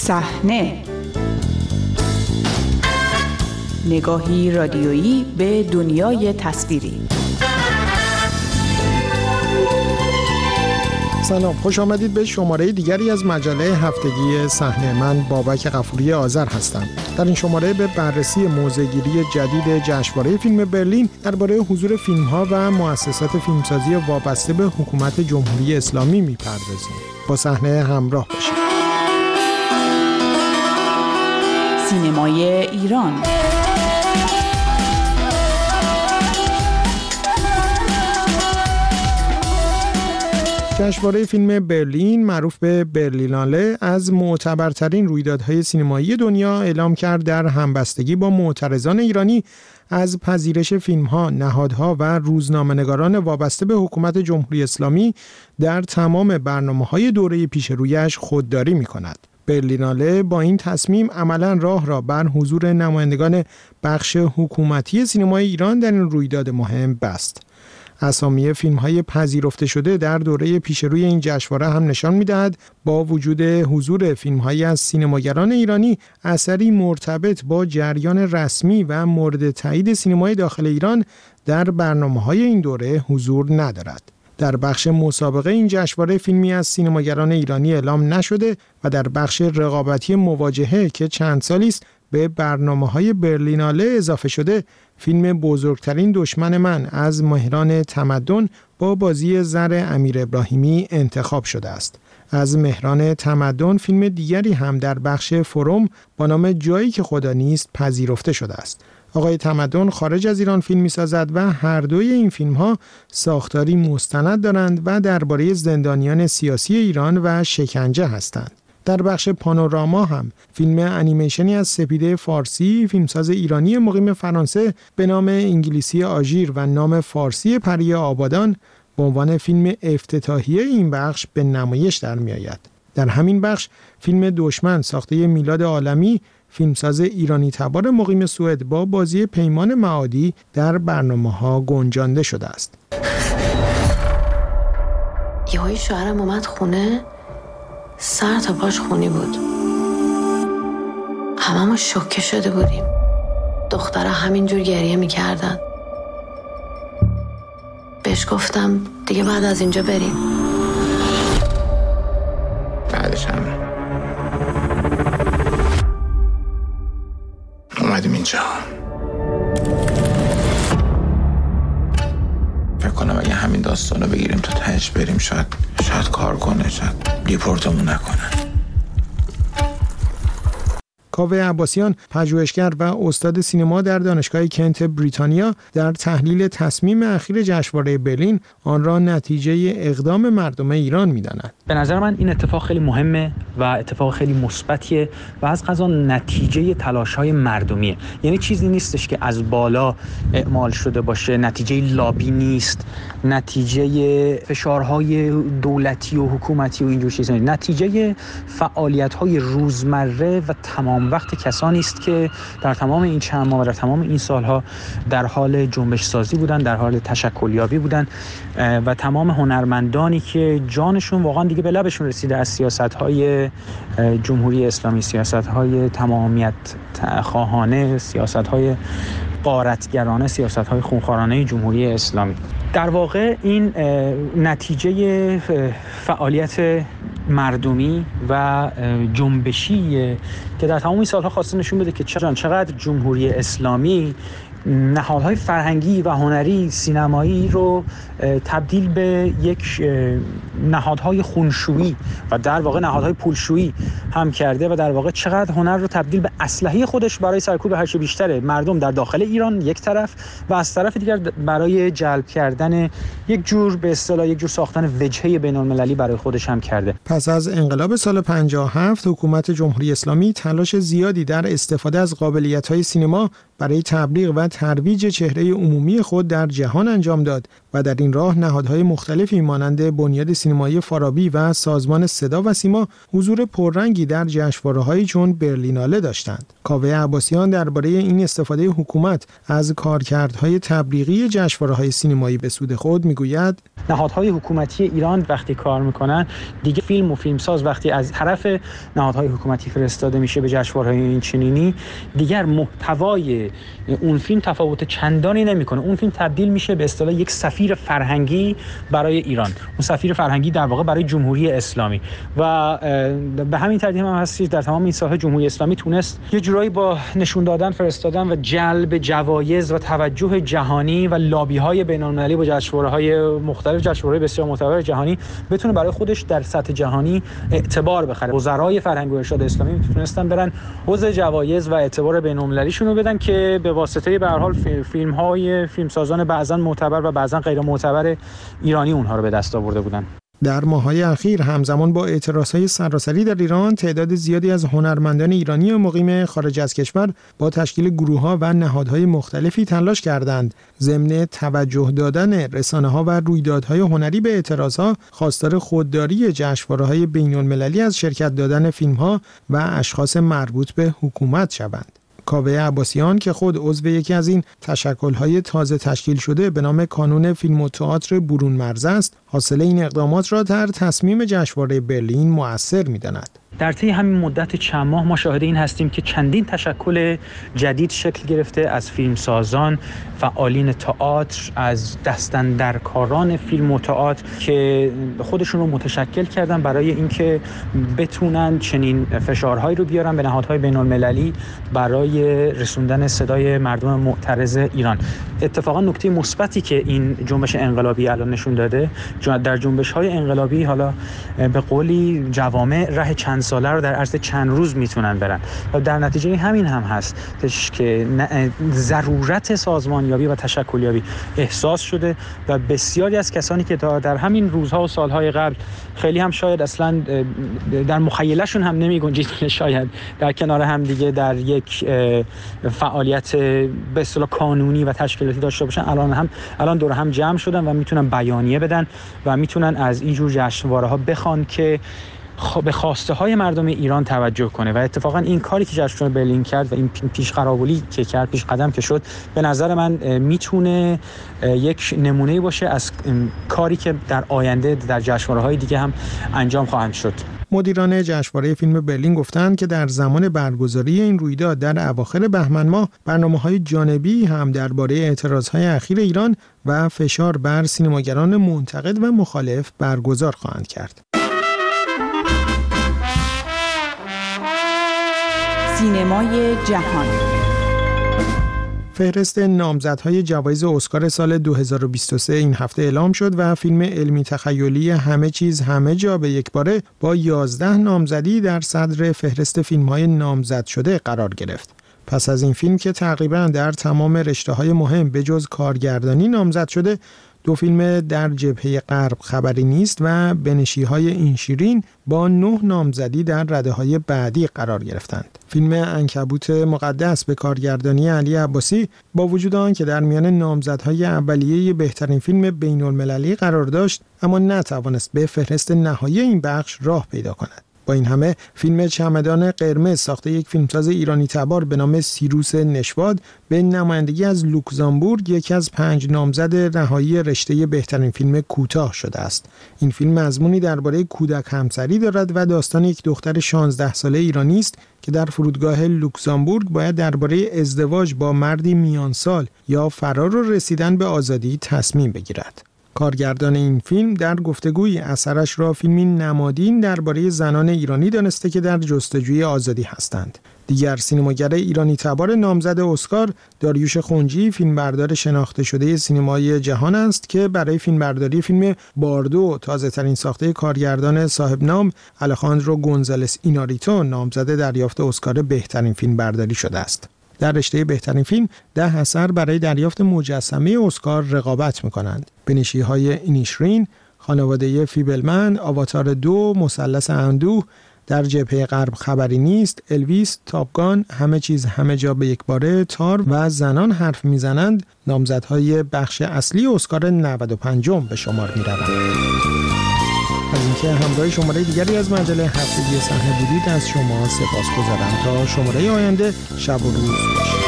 صحنه، نگاهی رادیویی به دنیای تصویری. سلام، خوش آمدید به شماره دیگری از مجله هفتگی صحنه. من بابک غفوری آذر هستم. در این شماره به بررسی موضع‌گیری جدید جشنواره فیلم برلین درباره حضور فیلم‌ها و مؤسسات فیلمسازی وابسته به حکومت جمهوری اسلامی می‌پردازیم. با صحنه همراه باشید. سینمای ایران. جشنواره فیلم برلین، معروف به برلیناله، از معتبرترین رویدادهای سینمایی دنیا اعلام کرد در همبستگی با معترضان ایرانی از پذیرش فیلم‌ها، نهادها و روزنامه‌نگاران وابسته به حکومت جمهوری اسلامی در تمام برنامه‌های دوره پیش رویش خودداری می‌کند. برلیناله با این تصمیم عملاً راه را بر حضور نمایندگان بخش حکومتی سینمای ایران در این رویداد مهم بست. اسامی فیلم‌های پذیرفته شده در دوره پیشروی این جشنواره هم نشان می‌دهد با وجود حضور فیلم‌هایی از سینماگران ایرانی، اثری مرتبط با جریان رسمی و مورد تایید سینمای داخل ایران در برنامه‌های این دوره حضور ندارد. در بخش مسابقه این جشنواره فیلمی از سینماگران ایرانی اعلام نشده و در بخش رقابتی مواجهه که چند سالی است به برنامه‌های برلیناله اضافه شده، فیلم بزرگترین دشمن من از مهران تمدن با بازی زر امیر ابراهیمی انتخاب شده است. از مهران تمدن فیلم دیگری هم در بخش فروم با نام جایی که خدا نیست پذیرفته شده است. آقای تمدن خارج از ایران فیلم می‌سازد و هر دوی این فیلم‌ها ساختاری مستند دارند و درباره زندانیان سیاسی ایران و شکنجه هستند. در بخش پانوراما هم فیلم انیمیشنی از سپیده فارسی، فیلمساز ایرانی مقیم فرانسه به نام انگلیسی آژیر و نام فارسی پری آبادان به عنوان فیلم افتتاحیه این بخش به نمایش در می‌آید. در همین بخش فیلم دشمن ساخته میلاد عالمی، فیلمساز ایرانی تبار مقیم سوئد با بازی پیمان معادی در برنامه‌ها گنجانده شده است. یهویی شوهرم اومد خونه، سر تا پاش خونی بود. هممون شوکه شده بودیم. دخترها همینجور گریه میکردن. بهش گفتم دیگه بعد از اینجا بریم. بعدش هم اومدیم اینجا. فکر کنم اگه همین داستانو بگیریم تا تهش بریم شاید کار کنه، شاید دیپورتمون نکنن. کاوه عباسیان، پژوهشگر و استاد سینما در دانشگاه کنت بریتانیا، در تحلیل تصمیم اخیر جشنواره برلین آن را نتیجه اقدام مردم ایران می‌داند. به نظر من این اتفاق خیلی مهمه و اتفاق خیلی مثبتیه و از قضا نتیجه تلاش‌های مردمیه. یعنی چیزی نیستش که از بالا اعمال شده باشه، نتیجه لابی نیست، نتیجه فشارهای دولتی و حکومتی و اینجور چیزا، نتیجه فعالیت‌های روزمره و تمام وقت کسانی است که در تمام این چند ماه و در تمام این سالها در حال جنبش سازی بودن، در حال تشکلیابی بودن و تمام هنرمندانی که جانشون واقعا دیگه به لبشون رسیده از سیاست‌های جمهوری اسلامی، سیاست‌های تمامیت خواهانه، سیاست‌های غارتگرانه، سیاست‌های خونخوارانه جمهوری اسلامی. در واقع این نتیجه فعالیت مردمی و جنبشی که در تمام این سالها خواسته نشون بده که چقدر جمهوری اسلامی نهادهای فرهنگی و هنری سینمایی رو تبدیل به یک نهادهای خونشویی و در واقع نهادهای پولشویی هم کرده و در واقع چقدر هنر رو تبدیل به اسلحه خودش برای سرکوب هرچه بیشتر مردم در داخل ایران یک طرف و از طرف دیگر برای جلب کردن یک جور به اصطلاح یک جور ساختن وجهه بین‌المللی برای خودش هم کرده. پس از انقلاب سال 57 حکومت جمهوری اسلامی تلاش زیادی در استفاده از قابلیت‌های سینما برای تبلیغ و ترویج چهره عمومی خود در جهان انجام داد و در این راه نهادهای مختلفی مانند بنیاد سینمایی فارابی و سازمان صدا و سیما حضور پررنگی در جشنواره‌هایی چون برلیناله داشتند. کاوه عباسیان درباره این استفاده حکومت از کارکردهای تبلیغی جشنواره‌های سینمایی به سود خود میگوید: نهادهای حکومتی ایران وقتی کار میکنن دیگه فیلم و فیلمساز وقتی از طرف نهادهای حکومتی فرستاده میشه به جشنواره‌های این چنینی دیگر محتوای اون فیلم تفاوت چندانی نمیکنه. اون فیلم تبدیل میشه به اصطلاح یک سفیر فرهنگی برای ایران، اون سفیر فرهنگی در واقع برای جمهوری اسلامی و به همین ترتیب هم هستید در تمام این ساحه جمهوری اسلامی تونست یه جورایی با نشون دادن، فرستادن و جلب جوایز و توجه جهانی و لابی‌های بین‌المللی با جشنواره‌های مختلف، جشنواره‌های بسیار معتبر جهانی بتونه برای خودش در سطح جهانی اعتبار بخره. وزرای فرهنگ و ارشاد اسلامی تونستن برن حوض جوایز و اعتبار بین‌المللیشون رو بدن که به واسطه به هر حال فیلم‌های فیلمسازان بعضن معتبر و بعضن غیر معتبر ایرانی اونها رو به دست آورده بودن. در ماه‌های اخیر همزمان با اعتراض‌های سراسری در ایران تعداد زیادی از هنرمندان ایرانی مقیم خارج از کشور با تشکیل گروه‌ها و نهادهای مختلفی تلاش کردند ضمن توجه دادن رسانه‌ها و رویدادهای هنری به اعتراضها خواستار خودداری جشنواره‌های بین‌المللی از شرکت دادن فیلم‌ها و اشخاص مربوط به حکومت شوند. کاوه عباسیان که خود عضو یکی از این تشکل‌های تازه تشکیل شده به نام کانون فیلم و تئاتر برون مرز است، حاصل این اقدامات را در تصمیم جشنواره برلین مؤثر می‌داند. در طی همین مدت چند ماه ما شاهد این هستیم که چندین تشکل جدید شکل گرفته از فیلمسازان، فعالین تئاتر، از دستاندرکاران فیلم و تئاتر که خودشون رو متشکل کردن برای اینکه بتونن چنین فشارهایی رو بیارن به نهادهای بین‌المللی برای رسوندن صدای مردم معترض ایران. اتفاقا نکته مثبتی که این جنبش انقلابی الان نشون داده، در جنبش‌های انقلابی حالا به قولی جوامع راه چند ساله رو در عرض چند روز میتونن برن و در نتیجه همین هم هست که ضرورت سازمانیابی و تشکلیابی احساس شده و بسیاری از کسانی که در همین روزها و سالهای قبل خیلی هم شاید اصلا در مخیلهشون هم نمیگنجید شاید در کنار هم دیگه در یک فعالیت به اصطلاح قانونی و تشکیلاتی داشته باشن، الان دور هم جمع شدن و میتونن بیانیه بدن و میتونن از این جور جشنواره‌ها بخوان که به خواسته های مردم ایران توجه کنه و اتفاقا این کاری که جشنواره برلین کرد و این پیشقراولی که کرد، پیش قدم که شد، به نظر من میتونه یک نمونه باشه از کاری که در آینده در جشنواره‌های دیگه هم انجام خواهند شد. مدیران جشنواره فیلم برلین گفتند که در زمان برگزاری این رویداد در اواخر بهمن ماه برنامه‌های جانبی هم درباره اعتراض‌های اخیر ایران و فشار بر سینماگران منتقد و مخالف برگزار خواهند کرد. سینمای جهان. فهرست نامزدهای جوایز اسکار سال 2023 این هفته اعلام شد و فیلم علمی تخیلی همه چیز همه جا به یک باره با 11 نامزدی در صدر فهرست فیلم‌های نامزد شده قرار گرفت. پس از این فیلم که تقریباً در تمام رشته‌های مهم به جز کارگردانی نامزد شده، دو فیلم در جبهه غرب خبری نیست و بنشی‌های این شیرین با 9 نامزدی در رده‌های بعدی قرار گرفتند. فیلم عنکبوت مقدس به کارگردانی علی عباسی با وجود آنکه در میان نامزدهای اولیه بهترین فیلم بین‌المللی قرار داشت، اما نتوانست به فهرست نهایی این بخش راه پیدا کند. با این همه فیلم چمدان قرمز ساخته یک فیلمساز ایرانی تبار به نام سیروس نشواد به نمایندگی از لوکزامبورگ یکی از 5 نامزد نهایی رشته بهترین فیلم کوتاه شده است. این فیلم مضمونی درباره کودک همسری دارد و داستان یک دختر 16 ساله ایرانی است که در فرودگاه لوکزامبورگ باید درباره ازدواج با مردی میانسال یا فرار و رسیدن به آزادی تصمیم بگیرد. کارگردان این فیلم در گفتگویی اثرش را فیلمی نمادین درباره زنان ایرانی دانسته که در جستجوی آزادی هستند. دیگر سینماگر ایرانی تبار نامزد اسکار داریوش خنجی، فیلمبردار شناخته شده سینمای جهان است که برای فیلمبرداری فیلم باردو تازه‌ترین ساخته کارگردان صاحب نام الخاندرو گونزالس ایناریتو نامزد دریافت اسکار بهترین فیلمبرداری شده است. در رشته بهترین فیلم 10 اثر برای دریافت مجسمه اسکار رقابت می‌کنند. بنشی‌های اینیشرین، خانواده فیبلمن، آواتار 2، مثلث اندوه، در جبهه غرب خبری نیست، الویس، تاپگان، همه چیز همه جا به یک باره، تار و زنان حرف میزنند نامزدهای بخش اصلی اسکار 95 به شمار می‌روند. از اینکه همراه شماره دیگری از مجله هفتگی صحنه بودید از شما سپاسگزارم. تا شماره آینده شب و روز باشید.